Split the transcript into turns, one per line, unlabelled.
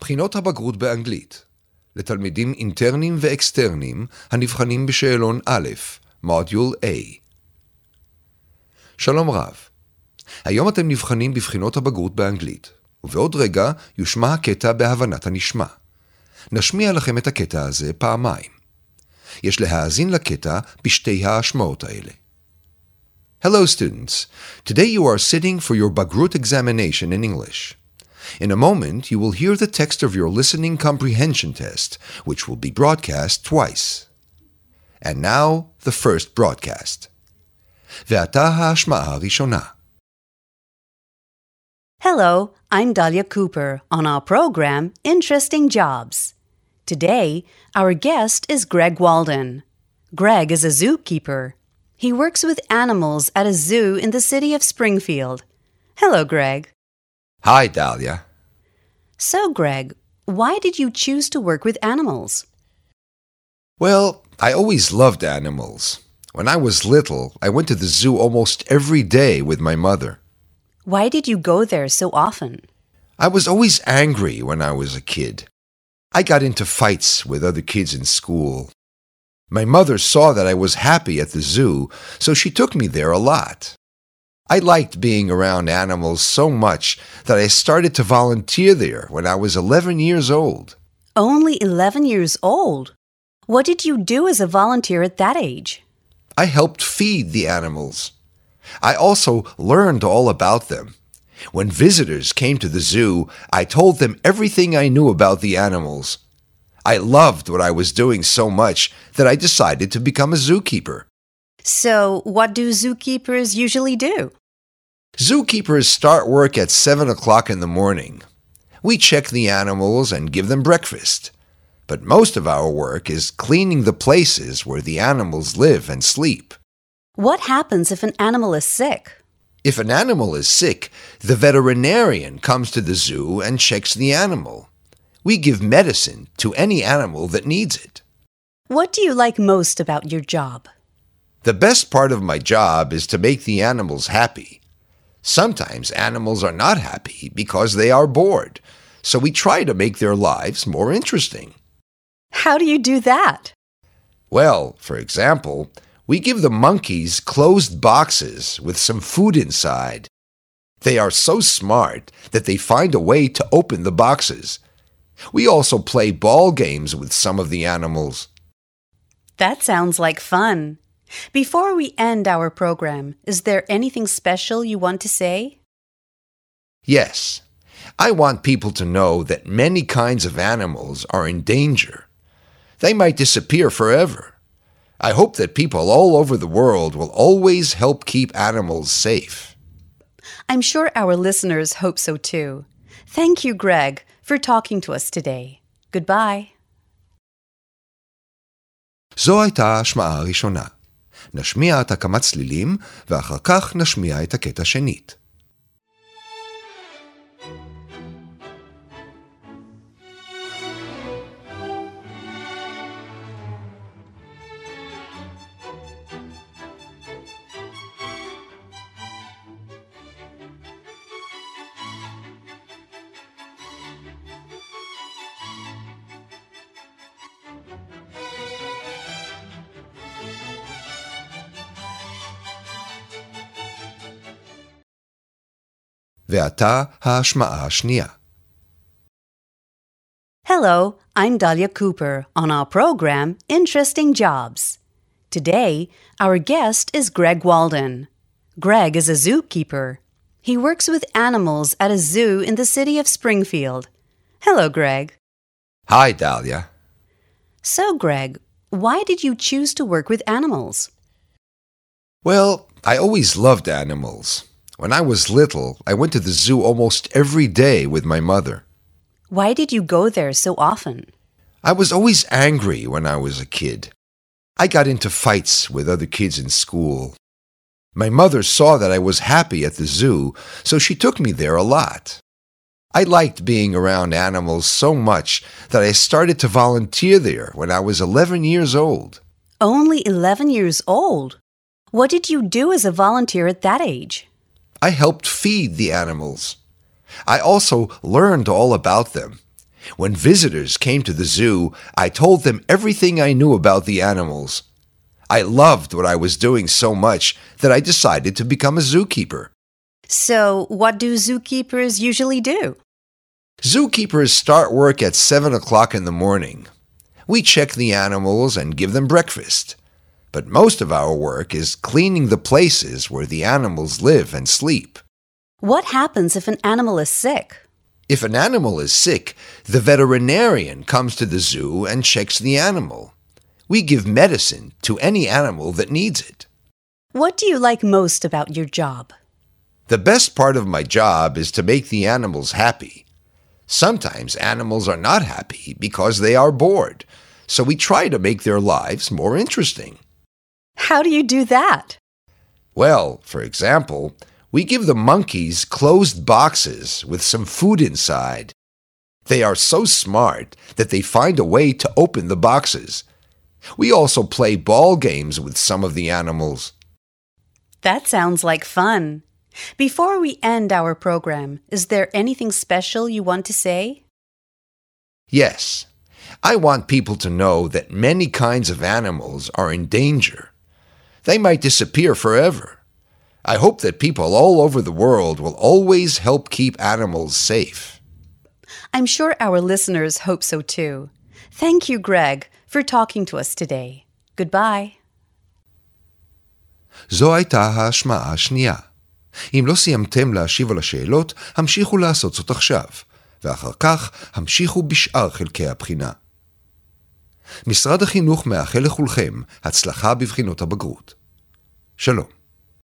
בחינות הבגרות באנגלית, לתלמידים אינטרניים ואקסטרניים הנבחנים בשאלון א', מודיול A. שלום רב. היום אתם נבחנים בבחינות הבגרות באנגלית, ובעוד רגע יושמע הקטע בהבנת הנשמע. נשמיע לכם את הקטע הזה פעמיים. יש להאזין לקטע בשתי ההשמעות האלה. Hello students. Today you are sitting for your Bagrut examination in English. In a moment, you will hear the text of your listening comprehension test, which will be broadcast twice. And now, the first broadcast. ועתה ההשמעה הראשונה.
Hello, I'm Dahlia Cooper on our program, Interesting Jobs. Today, our guest is Greg Walden. Greg is a zookeeper. He works with animals at a zoo in the city of Springfield. Hello, Greg.
Hi, Dahlia.
So, Greg, why did you choose to work with animals?
Well, I always loved animals. When I was little, I went to the zoo almost every day with my mother.
Why did you go there so often?
I was always angry when I was a kid. I got into fights with other kids in school. My mother saw that I was happy at the zoo, so she took me there a lot. I liked being around animals so much that I started to volunteer there when I was 11 years old.
Only 11 years old? What did you do as a volunteer at that age?
I helped feed the animals. I also learned all about them. When visitors came to the zoo, I told them everything I knew about the animals. I loved what I was doing so much that I decided to become a zookeeper.
So, what do zookeepers usually do?
Zookeepers start work at 7 o'clock in the morning. We check the animals and give them breakfast. But most of our work is cleaning the places where the animals live and sleep.
What happens if an animal is sick?
If an animal is sick, the veterinarian comes to the zoo and checks the animal. We give medicine to any animal that needs it.
What do you like most about your job?
The best part of my job is to make the animals happy. Sometimes animals are not happy because they are bored, so we try to make their lives more interesting.
How do you do that?
Well, for example, we give the monkeys closed boxes with some food inside. They are so smart that they find a way to open the boxes. We also play ball games with some of the animals.
That sounds like fun. Before we end our program, is there anything special you want to say?
Yes, I want people to know that many kinds of animals are in danger. They might disappear forever. I hope that people all over the world will always help keep animals safe.
I'm sure our listeners hope so too. Thank you, Greg, for talking to us today. Goodbye.
זו הייתה ההשמעה הראשונה. נשמיע את כמה צלילים, ואחר כך נשמיע את הקטע שנית. ועתה ההשמעה השנייה.
Hello, I'm Dahlia Cooper on our program, Interesting Jobs. Today, our guest is Greg Walden. Greg is a zookeeper. He works with animals at a zoo in the city of Springfield. Hello, Greg.
Hi, Dahlia.
So, Greg, why did you choose to work with animals?
Well, I always loved animals. When I was little, I went to the zoo almost every day with my mother.
Why did you go there so often?
I was always angry when I was a kid. I got into fights with other kids in school. My mother saw that I was happy at the zoo, so she took me there a lot. I liked being around animals so much that I started to volunteer there when I was 11 years old.
Only 11 years old? What did you do as a volunteer at that age?
I helped feed the animals. I also learned all about them. When visitors came to the zoo, I told them everything I knew about the animals. I loved what I was doing so much that I decided to become a zookeeper.
So, what do zookeepers usually do?
Zookeepers start work at 7 o'clock in the morning. We check the animals and give them breakfast. But most of our work is cleaning the places where the animals live and sleep.
What happens if an animal is sick?
If an animal is sick, the veterinarian comes to the zoo and checks the animal. We give medicine to any animal that needs it.
What do you like most about your job?
The best part of my job is to make the animals happy. Sometimes animals are not happy because they are bored, so we try to make their lives more interesting.
How do you do that?
Well, for example, we give the monkeys closed boxes with some food inside. They are so smart that they find a way to open the boxes. We also play ball games with some of the animals.
That sounds like fun. Before we end our program, is there anything special you want to say?
Yes, I want people to know that many kinds of animals are in danger. They might disappear forever. I hope that people all over the world will always help keep animals safe.
I'm sure our listeners hope so too. Thank you, Greg, for talking to us today. Goodbye.
זו הייתה ההשמעה השנייה. אם לא סיימתם להשיב על השאלות, המשיכו לעשות זאת עכשיו, ואחר כך המשיכו בשאר חלקי הבחינה. משרד החינוך מאחל לכולכם הצלחה בבחינות הבגרות. שלום.